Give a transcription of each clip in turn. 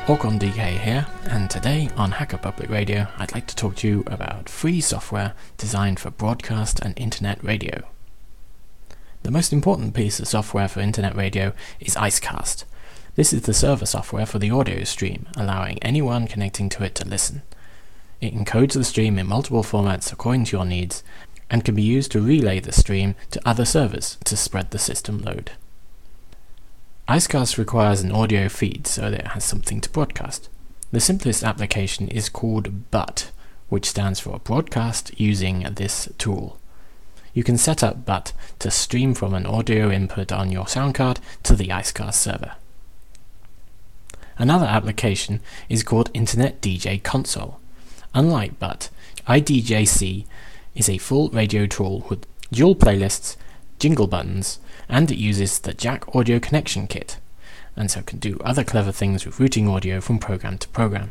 Orgon DK here, and today on Hacker Public Radio I'd like to talk to you about free software designed for broadcast and internet radio. The most important piece of software for internet radio is Icecast. This is the server software for the audio stream, allowing anyone connecting to it to listen. It encodes the stream in multiple formats according to your needs, and can be used to relay the stream to other servers to spread the system load. Icecast requires an audio feed so that it has something to broadcast. The simplest application is called BUT, which stands for Broadcast Using This Tool. You can set up BUT to stream from an audio input on your sound card to the Icecast server. Another application is called Internet DJ Console. Unlike BUT, IDJC is a full radio tool with dual playlists, jingle buttons, and it uses the Jack Audio Connection Kit, and so can do other clever things with routing audio from program to program.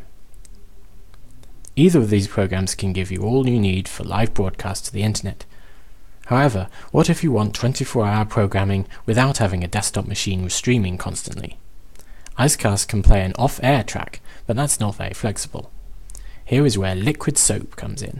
Either of these programs can give you all you need for live broadcast to the internet. However, what if you want 24-hour programming without having a desktop machine with streaming constantly? Icecast can play an off-air track, but that's not very flexible. Here is where Liquid Soap comes in.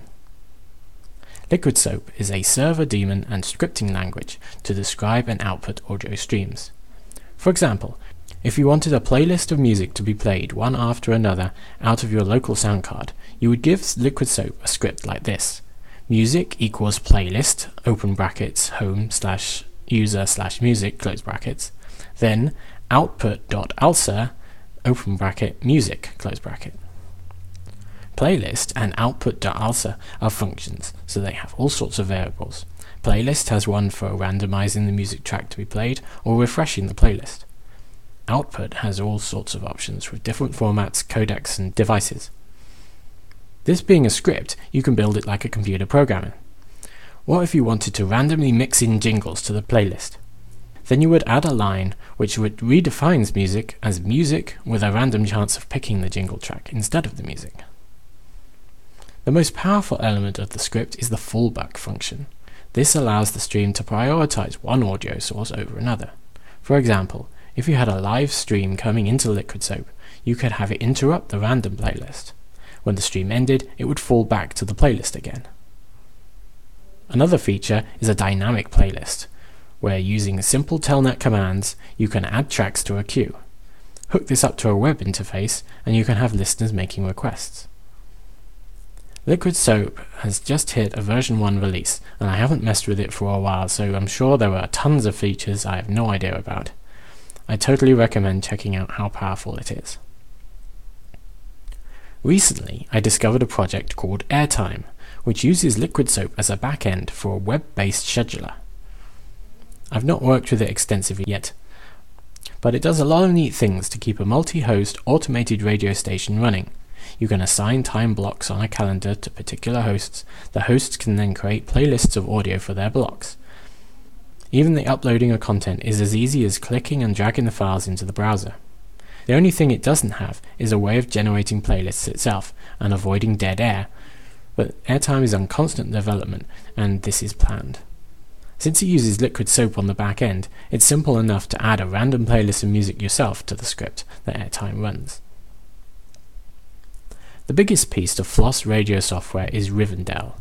Liquid Soap is a server daemon and scripting language to describe and output audio streams. For example, if you wanted a playlist of music to be played one after another out of your local sound card, you would give Liquid Soap a script like this: music equals playlist, open brackets, home/user/music, close brackets, then output.alsa, open bracket, music, close bracket. Playlist and output.alsa are functions, so they have all sorts of variables. Playlist has one for randomizing the music track to be played or refreshing the playlist. Output has all sorts of options with different formats, codecs, and devices. This being a script, you can build it like a computer programmer. What if you wanted to randomly mix in jingles to the playlist? Then you would add a line which redefines music as music with a random chance of picking the jingle track instead of the music. The most powerful element of the script is the fallback function. This allows the stream to prioritize one audio source over another. For example, if you had a live stream coming into Liquid Soap, you could have it interrupt the random playlist. When the stream ended, it would fall back to the playlist again. Another feature is a dynamic playlist, where using simple telnet commands, you can add tracks to a queue. Hook this up to a web interface, and you can have listeners making requests. Liquid Soap has just hit a version 1 release, and I haven't messed with it for a while, so I'm sure there are tons of features I have no idea about. I totally recommend checking out how powerful it is. Recently, I discovered a project called Airtime, which uses Liquid Soap as a backend for a web-based scheduler. I've not worked with it extensively yet, but it does a lot of neat things to keep a multi-host automated radio station running. You can assign time blocks on a calendar to particular hosts. The hosts can then create playlists of audio for their blocks. Even the uploading of content is as easy as clicking and dragging the files into the browser. The only thing it doesn't have is a way of generating playlists itself and avoiding dead air, but Airtime is on constant development, and this is planned. Since it uses Liquid Soap on the back end, it's simple enough to add a random playlist of music yourself to the script that Airtime runs. The biggest piece of Floss radio software is Rivendell.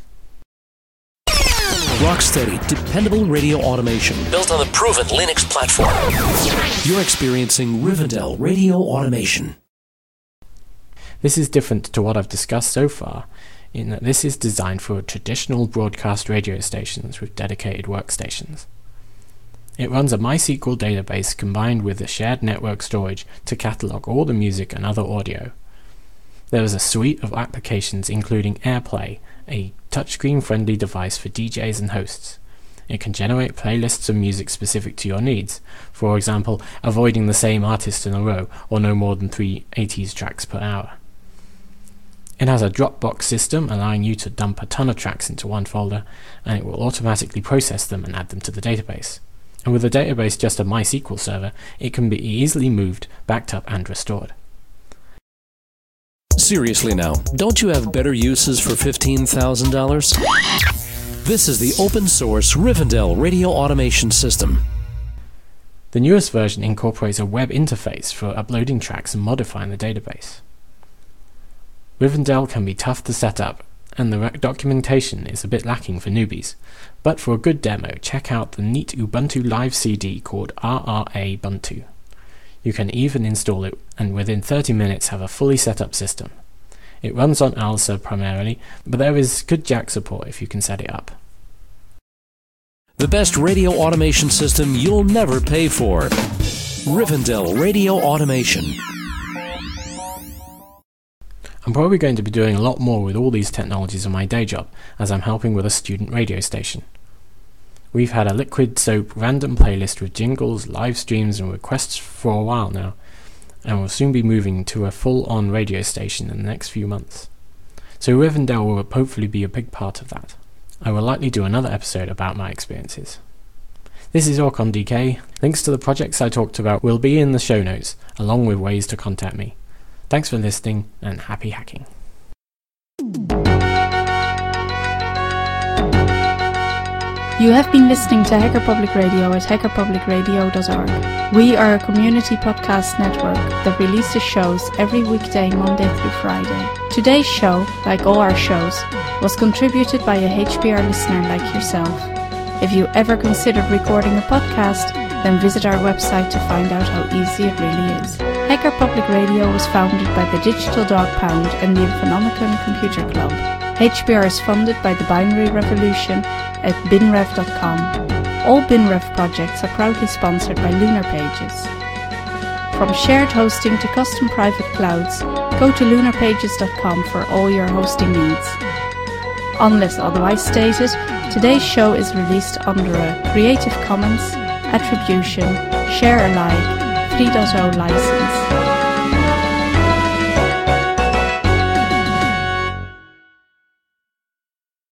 Rocksteady, dependable radio automation. Built on the proven Linux platform. You're experiencing Rivendell radio automation. This is different to what I've discussed so far, in that this is designed for traditional broadcast radio stations with dedicated workstations. It runs a MySQL database combined with a shared network storage to catalog all the music and other audio. There is a suite of applications including AirPlay, a touchscreen-friendly device for DJs and hosts. It can generate playlists of music specific to your needs, for example, avoiding the same artist in a row or no more than 3 80s tracks per hour. It has a Dropbox system allowing you to dump a ton of tracks into one folder, and it will automatically process them and add them to the database. And with the database just a MySQL server, it can be easily moved, backed up and restored. Seriously now, don't you have better uses for $15,000? This is the open source Rivendell radio automation system. The newest version incorporates a web interface for uploading tracks and modifying the database. Rivendell can be tough to set up, and the documentation is a bit lacking for newbies, but for a good demo, check out the neat Ubuntu Live CD called RRA Ubuntu. You can even install it and within 30 minutes have a fully set up system. It runs on ALSA primarily, but there is good jack support if you can set it up. The best radio automation system you'll never pay for. Rivendell Radio Automation. I'm probably going to be doing a lot more with all these technologies in my day job, as I'm helping with a student radio station. We've had a Liquid Soap random playlist with jingles, live streams and requests for a while now, and we'll soon be moving to a full-on radio station in the next few months. So Rivendell will hopefully be a big part of that. I will likely do another episode about my experiences. This is Orcon DK. Links to the projects I talked about will be in the show notes, along with ways to contact me. Thanks for listening, and happy hacking. You have been listening to Hacker Public Radio at hackerpublicradio.org. We are a community podcast network that releases shows every weekday, Monday through Friday. Today's show, like all our shows, was contributed by a HPR listener like yourself. If you ever considered recording a podcast, then visit our website to find out how easy it really is. Hacker Public Radio was founded by the Digital Dog Pound and the Infonomicon Computer Club. HPR is funded by the Binary Revolution at binrev.com. All BinRev projects are proudly sponsored by Lunar Pages. From shared hosting to custom private clouds, go to lunarpages.com for all your hosting needs. Unless otherwise stated, today's show is released under a Creative Commons Attribution Share Alike 3.0 license.